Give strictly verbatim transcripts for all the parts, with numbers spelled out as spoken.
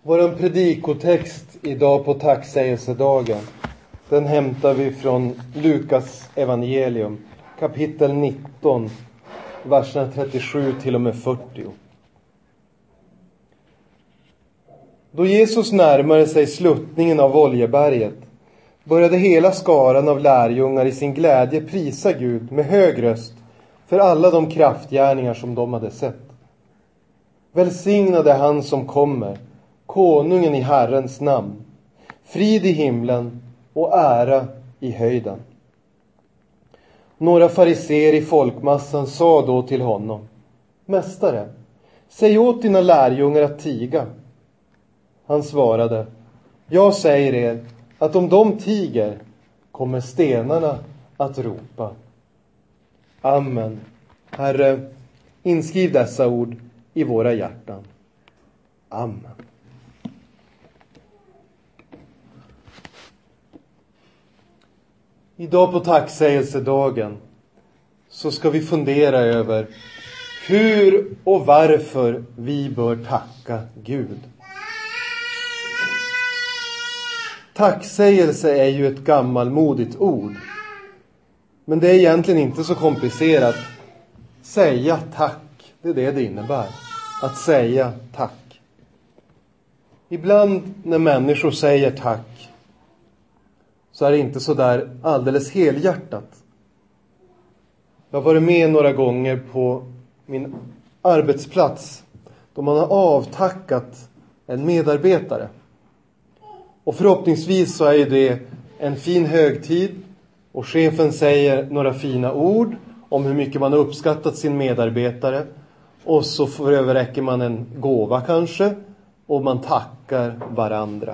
Vår predikotext idag på tacksägelsedagen, den hämtar vi från Lukas evangelium, kapitel nitton, verserna trettiosju till och med fyrtio. Då Jesus närmade sig sluttningen av Oljeberget, började hela skaran av lärjungar i sin glädje prisa Gud med hög röst för alla de kraftgärningar som de hade sett. Välsignade han som kommer, konungen i Herrens namn, frid i himlen och ära i höjden. Några fariseer i folkmassan sa då till honom: Mästare, säg åt dina lärjungar att tiga. Han svarade: Jag säger er att om de tiger kommer stenarna att ropa. Amen. Herre, inskriv dessa ord i våra hjärtan. Amen. Idag på tacksägelsedagen så ska vi fundera över hur och varför vi bör tacka Gud. Tacksägelse är ju ett gammalmodigt ord. Men det är egentligen inte så komplicerat. Säga tack, det är det det innebär. Att säga tack. Ibland när människor säger tack så är det inte så där alldeles helhjärtat. Jag har varit med några gånger på min arbetsplats då man har avtackat en medarbetare. Och förhoppningsvis så är det en fin högtid och chefen säger några fina ord om hur mycket man har uppskattat sin medarbetare. Och så överräcker man en gåva kanske och man tackar varandra.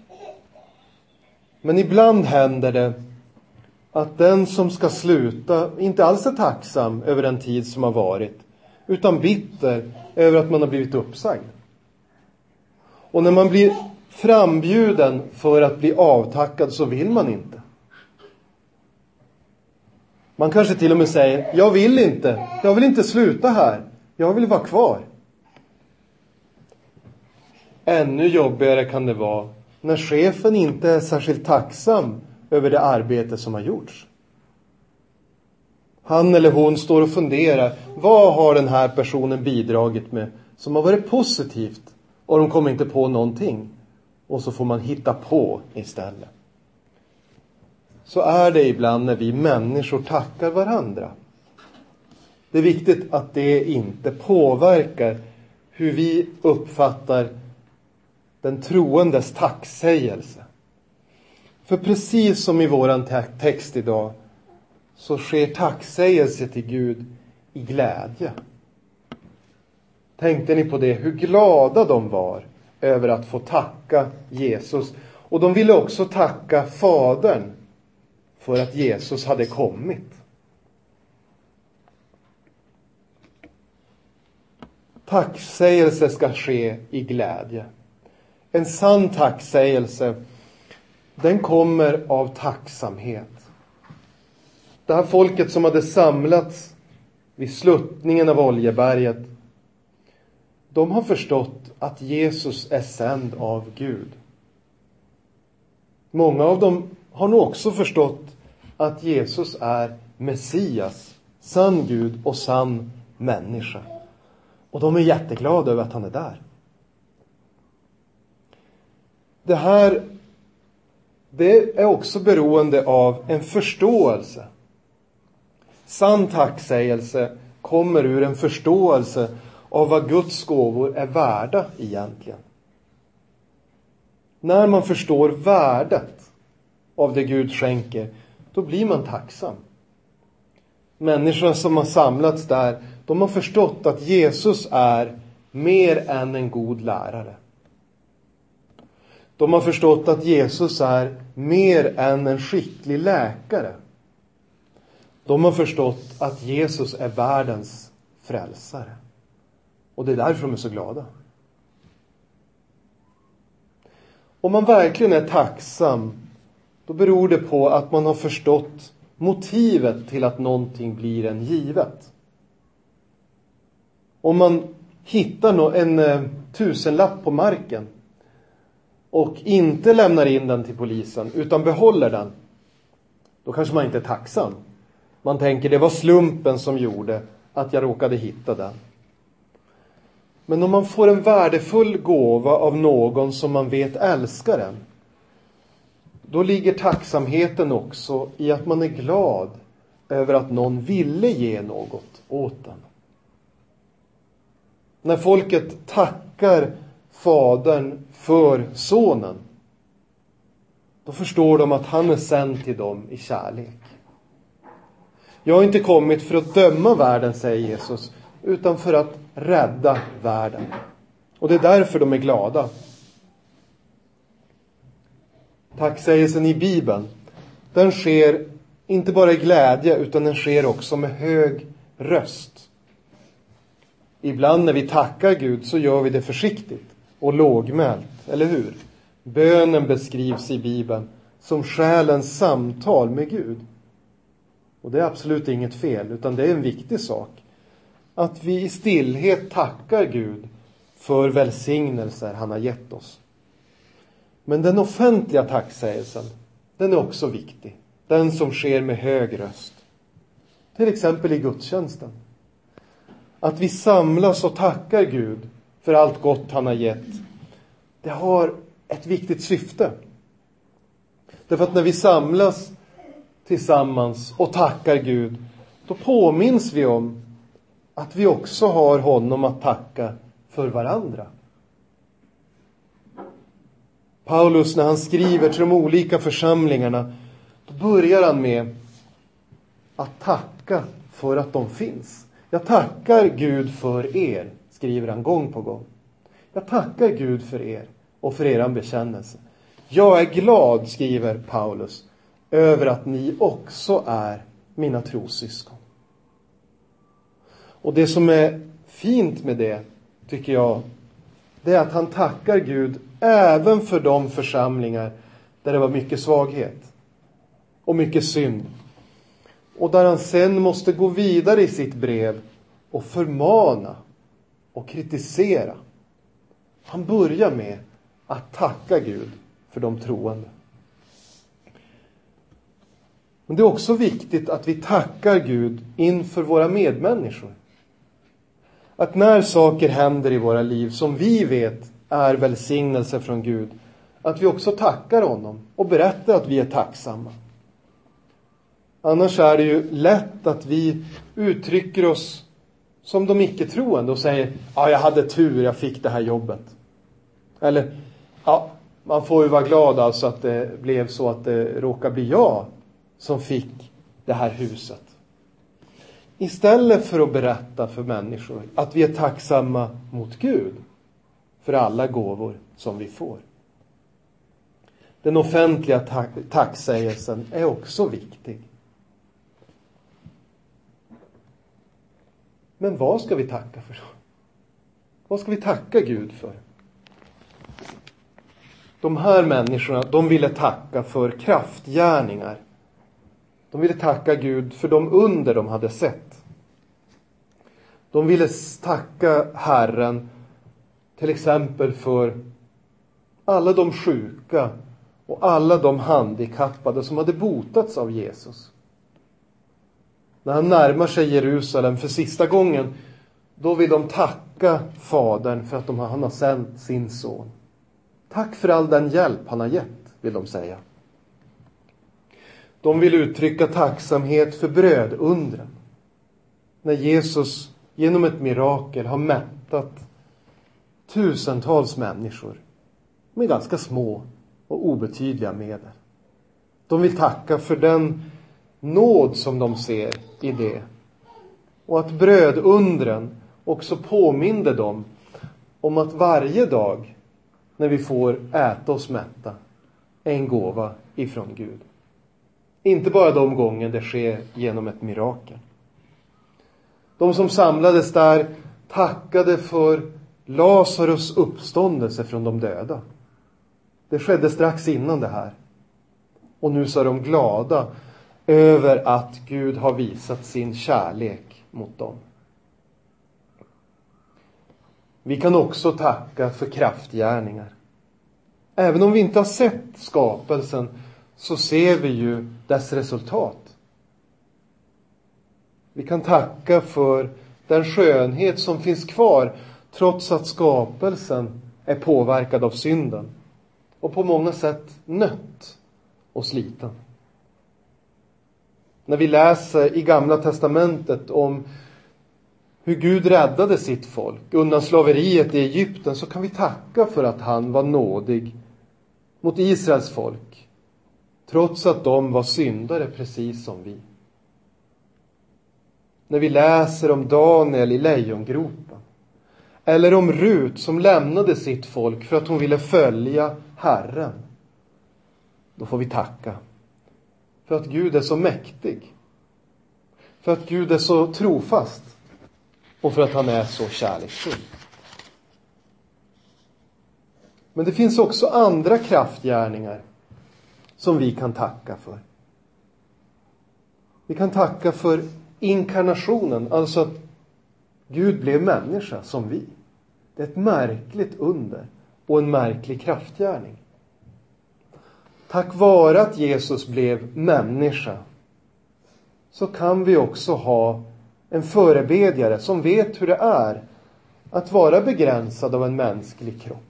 Men ibland händer det att den som ska sluta inte alls är tacksam över den tid som har varit, utan bitter över att man har blivit uppsagd. Och när man blir frambjuden för att bli avtackad så vill man inte. Man kanske till och med säger: jag vill inte, jag vill inte sluta här, jag vill vara kvar. Ännu jobbigare kan det vara när chefen inte är särskilt tacksam över det arbete som har gjorts. Han eller hon står och funderar: vad har den här personen bidragit med som har varit positivt? Och de kommer inte på någonting. Och så får man hitta på istället. Så är det ibland när vi människor tackar varandra. Det är viktigt att det inte påverkar hur vi uppfattar den troendes tacksägelse. För precis som i våran text idag så sker tacksägelse till Gud i glädje. Tänkte ni på det? Hur glada de var över att få tacka Jesus. Och de ville också tacka Fadern för att Jesus hade kommit. Tacksägelse ska ske i glädje. En sann tacksägelse, den kommer av tacksamhet. Det här folket som hade samlats vid sluttningen av Oljeberget, de har förstått att Jesus är sänd av Gud. Många av dem har nog också förstått att Jesus är Messias, sann Gud och sann människa. Och de är jätteglada över att han är där. Det här, det är också beroende av en förståelse. Sann tacksägelse kommer ur en förståelse av vad Guds gåvor är värda egentligen. När man förstår värdet av det Gud skänker, då blir man tacksam. Människorna som har samlats där, de har förstått att Jesus är mer än en god lärare. De har förstått att Jesus är mer än en skicklig läkare. De har förstått att Jesus är världens frälsare. Och det är därför de är så glada. Om man verkligen är tacksam, då beror det på att man har förstått motivet till att någonting blir en givet. Om man hittar en tusenlapp på marken och inte lämnar in den till polisen utan behåller den, då kanske man inte är tacksam. Man tänker, det var slumpen som gjorde att jag råkade hitta den. Men om man får en värdefull gåva av någon som man vet älskar den, då ligger tacksamheten också i att man är glad över att någon ville ge något åt den. När folket tackar fadern för sonen, då förstår de att han är sänd till dem i kärlek. Jag har inte kommit för att döma världen, säger Jesus, utan för att rädda världen. Och det är därför de är glada. Tacksägelsen i Bibeln, den sker inte bara i glädje, utan den sker också med hög röst. Ibland när vi tackar Gud så gör vi det försiktigt och lågmält, eller hur? Bönen beskrivs i Bibeln som själens samtal med Gud. Och det är absolut inget fel, utan det är en viktig sak. Att vi i stillhet tackar Gud för välsignelser han har gett oss. Men den offentliga tacksägelsen, den är också viktig. Den som sker med hög röst. Till exempel i gudstjänsten. Att vi samlas och tackar Gud för allt gott han har gett. Det har ett viktigt syfte. Därför att när vi samlas tillsammans och tackar Gud, då påminns vi om att vi också har honom att tacka för varandra. Paulus, när han skriver till de olika församlingarna, då börjar han med att tacka för att de finns. Jag tackar Gud för er, skriver han gång på gång. Jag tackar Gud för er och för er bekännelse. Jag är glad, skriver Paulus, över att ni också är mina trossyskon. Och det som är fint med det, tycker jag, det är att han tackar Gud även för de församlingar där det var mycket svaghet och mycket synd. Och där han sen måste gå vidare i sitt brev och förmana och kritisera. Han börjar med att tacka Gud för de troende. Men det är också viktigt att vi tackar Gud inför våra medmänniskor. Att när saker händer i våra liv som vi vet är välsignelse från Gud, att vi också tackar honom och berättar att vi är tacksamma. Annars är det ju lätt att vi uttrycker oss som de icke-troende och säger, ja, jag hade tur, jag fick det här jobbet. Eller, ja, man får ju vara glad alltså att det blev så att det råkar bli jag som fick det här huset. Istället för att berätta för människor att vi är tacksamma mot Gud för alla gåvor som vi får. Den offentliga tack- tacksägelsen är också viktig. Men vad ska vi tacka för? Vad ska vi tacka Gud för? De här människorna, de ville tacka för kraftgärningar. De ville tacka Gud för de under de hade sett. De ville tacka Herren till exempel för alla de sjuka och alla de handikappade som hade botats av Jesus. När han närmar sig Jerusalem för sista gången, då vill de tacka Fadern för att de, han har sänt sin son. Tack för all den hjälp han har gett, vill de säga. De vill uttrycka tacksamhet för brödundren. När Jesus genom ett mirakel har mättat tusentals människor med ganska små och obetydliga medel. De vill tacka för den nåd som de ser i det. Och att brödundren också påminner dem om att varje dag när vi får äta oss mätta är en gåva ifrån Gud. Inte bara de gånger det sker genom ett mirakel. De som samlades där tackade för Lazarus uppståndelse från de döda. Det skedde strax innan det här. Och nu så är de glada över att Gud har visat sin kärlek mot dem. Vi kan också tacka för kraftgärningar. Även om vi inte har sett skapelsen så ser vi ju dess resultat. Vi kan tacka för den skönhet som finns kvar trots att skapelsen är påverkad av synden och på många sätt nött och sliten. När vi läser i Gamla testamentet om hur Gud räddade sitt folk undan slaveriet i Egypten, så kan vi tacka för att han var nådig mot Israels folk, trots att de var syndare precis som vi. När vi läser om Daniel i lejongropen, eller om Rut som lämnade sitt folk för att hon ville följa Herren, då får vi tacka för att Gud är så mäktig, för att Gud är så trofast och för att han är så kärleksfull. Men det finns också andra kraftgärningar som vi kan tacka för. Vi kan tacka för inkarnationen, alltså att Gud blev människa som vi. Det är ett märkligt under och en märklig kraftgärning. Tack vare att Jesus blev människa så kan vi också ha en förebedjare som vet hur det är att vara begränsad av en mänsklig kropp.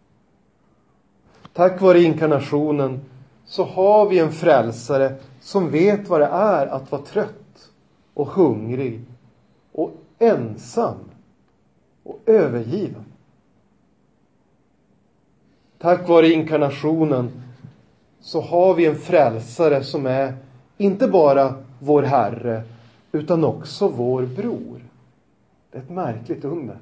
Tack vare inkarnationen så har vi en frälsare som vet vad det är att vara trött och hungrig och ensam och övergiven. Tack vare inkarnationen så har vi en frälsare som är inte bara vår Herre utan också vår bror. Det är ett märkligt under.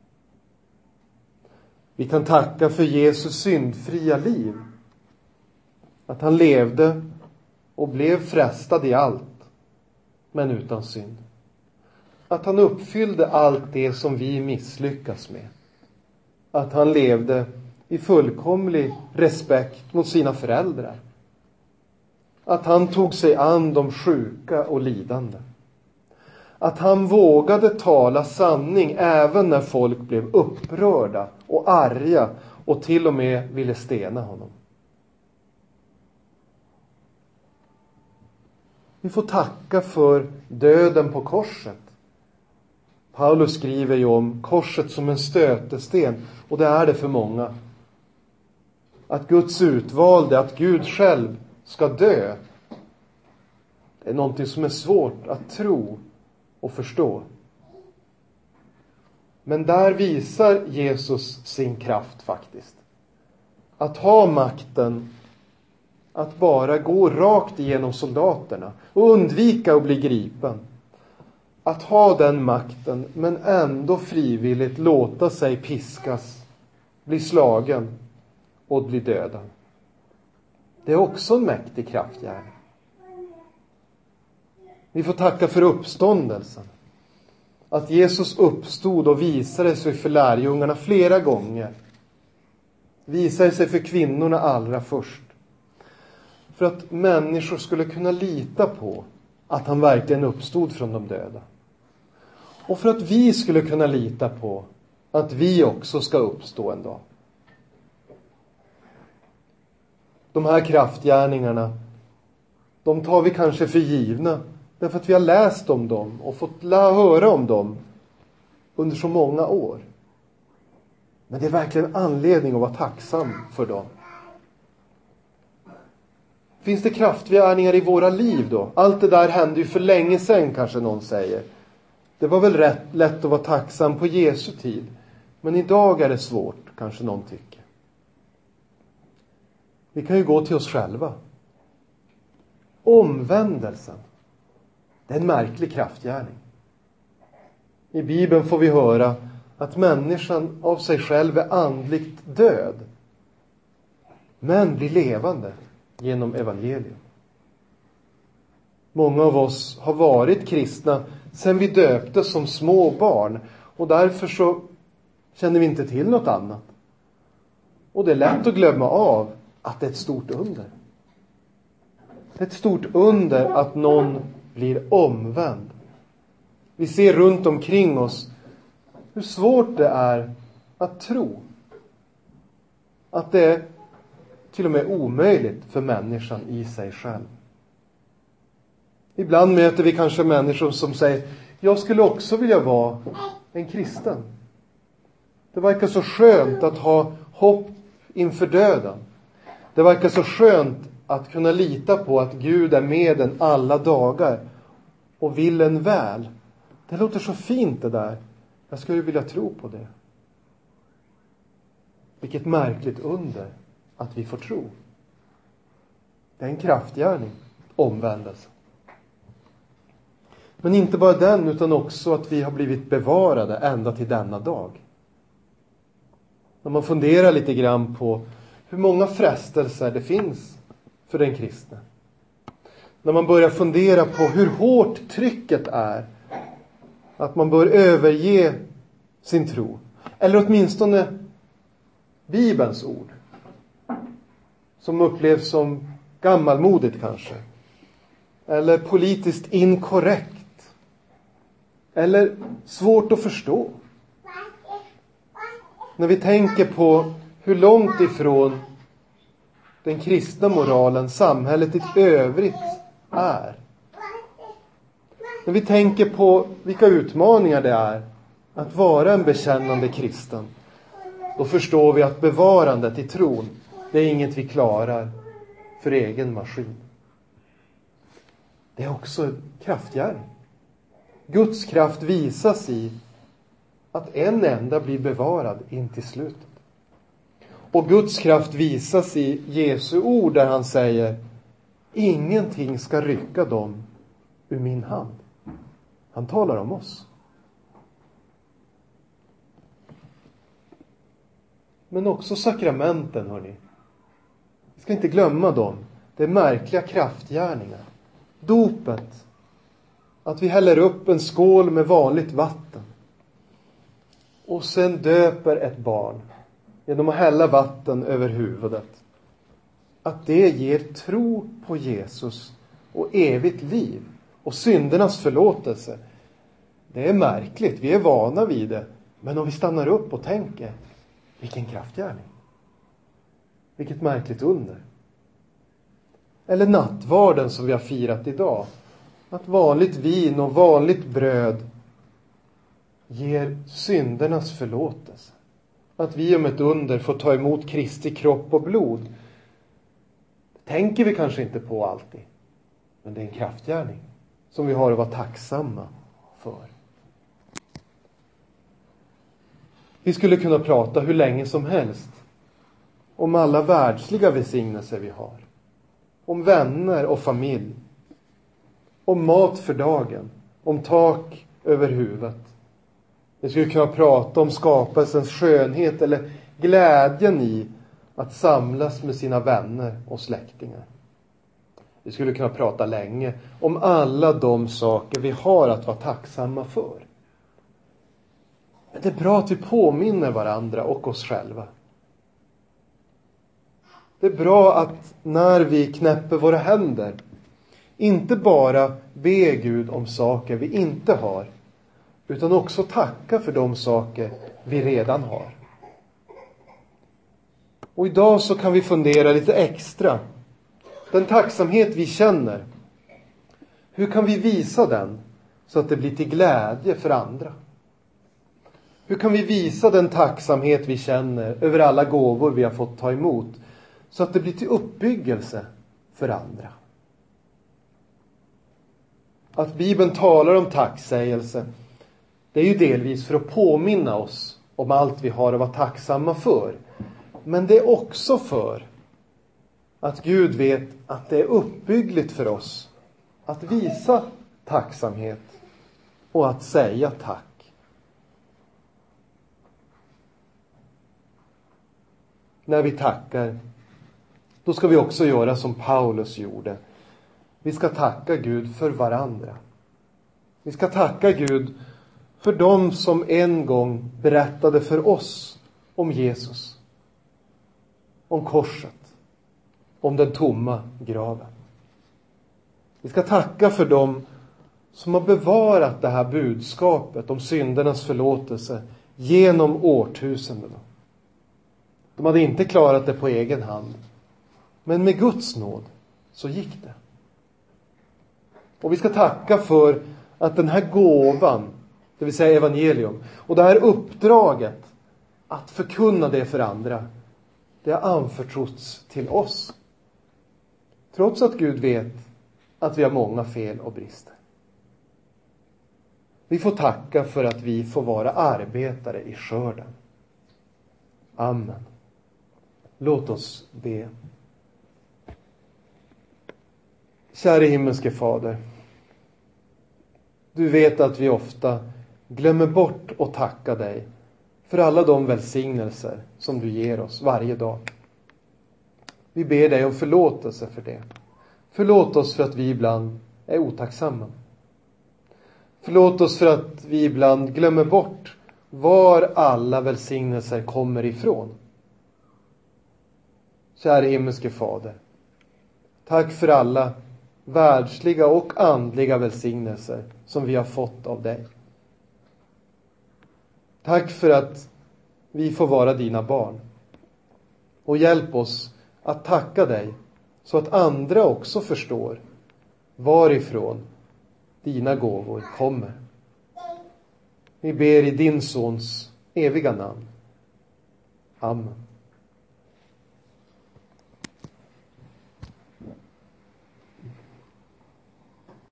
Vi kan tacka för Jesus syndfria liv. Att han levde och blev frestad i allt, men utan synd. Att han uppfyllde allt det som vi misslyckas med. Att han levde i fullkomlig respekt mot sina föräldrar. Att han tog sig an de sjuka och lidande. Att han vågade tala sanning även när folk blev upprörda och arga och till och med ville stena honom. Vi får tacka för döden på korset. Paulus skriver ju om korset som en stötesten, och det är det för många. Att Guds utvalde, att Gud själv ska dö, det är någonting som är svårt att tro och förstå. Men där visar Jesus sin kraft faktiskt. Att ha makten att bara gå rakt igenom soldaterna och undvika att bli gripen. Att ha den makten men ändå frivilligt låta sig piskas, bli slagen och bli dödad. Det är också en mäktig kraftgärning. Vi får tacka för uppståndelsen. Att Jesus uppstod och visade sig för lärjungarna flera gånger. Visade sig för kvinnorna allra först. För att människor skulle kunna lita på att han verkligen uppstod från de döda. Och för att vi skulle kunna lita på att vi också ska uppstå en dag. De här kraftgärningarna, de tar vi kanske för givna. Därför att vi har läst om dem och fått lära höra om dem under så många år. Men det är verkligen anledning att vara tacksam för dem. Finns det kraftgärningar i våra liv då? Allt det där hände ju för länge sedan, kanske någon säger. Det var väl rätt lätt att vara tacksam på Jesu tid. Men idag är det svårt, kanske någon tycker. Vi kan ju gå till oss själva. Omvändelsen. Det är en märklig kraftgärning. I Bibeln får vi höra att människan av sig själv är andligt död. Men blir levande genom evangelium. Många av oss har varit kristna sedan vi döptes som små barn. Och därför så känner vi inte till något annat. Och det är lätt att glömma av att det är ett stort under. Det är ett stort under att någon blir omvänd. Vi ser runt omkring oss hur svårt det är att tro. Att det är till och med omöjligt för människan i sig själv. Ibland möter vi kanske människor som säger, jag skulle också vilja vara en kristen. Det verkar så skönt att ha hopp inför döden. Det verkar så skönt att kunna lita på att Gud är med en alla dagar och vill en väl. Det låter så fint det där. Jag skulle vilja tro på det. Vilket märkligt under att vi får tro. Det är en kraftgärning, omvändelse. Men inte bara den, utan också att vi har blivit bevarade ända till denna dag. När man funderar lite grann på hur många frestelser det finns för den kristne. När man börjar fundera på hur hårt trycket är att man bör överge sin tro. Eller åtminstone Bibelns ord. Som upplevs som gammalmodigt kanske. Eller politiskt inkorrekt. Eller svårt att förstå. När vi tänker på hur långt ifrån den kristna moralen samhället i övrigt är. När vi tänker på vilka utmaningar det är att vara en bekännande kristen. Då förstår vi att bevarandet i tron, det är inget vi klarar för egen maskin. Det är också en kraftgärning. Guds kraft visas i att en enda blir bevarad in till slutet. Och Guds kraft visas i Jesu ord där han säger, ingenting ska rycka dem ur min hand. Han talar om oss. Men också sakramenten, hörni. Vi ska inte glömma dem. Det är märkliga kraftgärningar. Dopet. Att vi häller upp en skål med vanligt vatten. Och sen döper ett barn. Genom att hälla vatten över huvudet. Att det ger tro på Jesus. Och evigt liv. Och syndernas förlåtelse. Det är märkligt. Vi är vana vid det. Men om vi stannar upp och tänker. Vilken kraftgärning. Vilket märkligt under. Eller nattvarden som vi har firat idag. Att vanligt vin och vanligt bröd ger syndernas förlåtelse. Att vi om ett under får ta emot Kristi kropp och blod. Det tänker vi kanske inte på alltid. Men det är en kraftgärning som vi har att vara tacksamma för. Vi skulle kunna prata hur länge som helst om alla världsliga välsignelser vi har. Om vänner och familj. Om mat för dagen. Om tak över huvudet. Vi skulle kunna prata om skapelsens skönhet eller glädjen i att samlas med sina vänner och släktingar. Vi skulle kunna prata länge om alla de saker vi har att vara tacksamma för. Men det är bra att vi påminner varandra och oss själva. Det är bra att när vi knäpper våra händer inte bara be Gud om saker vi inte har, utan också tacka för de saker vi redan har. Och idag så kan vi fundera lite extra. Den tacksamhet vi känner, hur kan vi visa den så att det blir till glädje för andra? Hur kan vi visa den tacksamhet vi känner över alla gåvor vi har fått ta emot så att det blir till uppbyggelse för andra? Att Bibeln talar om tacksägelse, det är ju delvis för att påminna oss om allt vi har att vara tacksamma för. Men det är också för att Gud vet att det är uppbyggligt för oss att visa tacksamhet och att säga tack. När vi tackar, då ska vi också göra som Paulus gjorde. Vi ska tacka Gud för varandra. Vi ska tacka Gud för dem som en gång berättade för oss om Jesus. Om korset. Om den tomma graven. Vi ska tacka för dem som har bevarat det här budskapet om syndernas förlåtelse genom årtusendena. De hade inte klarat det på egen hand. Men med Guds nåd så gick det. Och vi ska tacka för att den här gåvan, det vill säga evangelium, och det här uppdraget att förkunna det för andra, det har anförtrotts till oss. Trots att Gud vet att vi har många fel och brister. Vi får tacka för att vi får vara arbetare i skörden. Amen. Låt oss be. Käre himmelske Fader, du vet att vi ofta glömmer bort att tacka dig för alla de välsignelser som du ger oss varje dag. Vi ber dig om förlåtelse för det. Förlåt oss för att vi ibland är otacksamma. Förlåt oss för att vi ibland glömmer bort var alla välsignelser kommer ifrån. Käre himmelske Fader, tack för alla världsliga och andliga välsignelser som vi har fått av dig. Tack för att vi får vara dina barn. Och hjälp oss att tacka dig så att andra också förstår varifrån dina gåvor kommer. Vi ber i din sons eviga namn. Amen.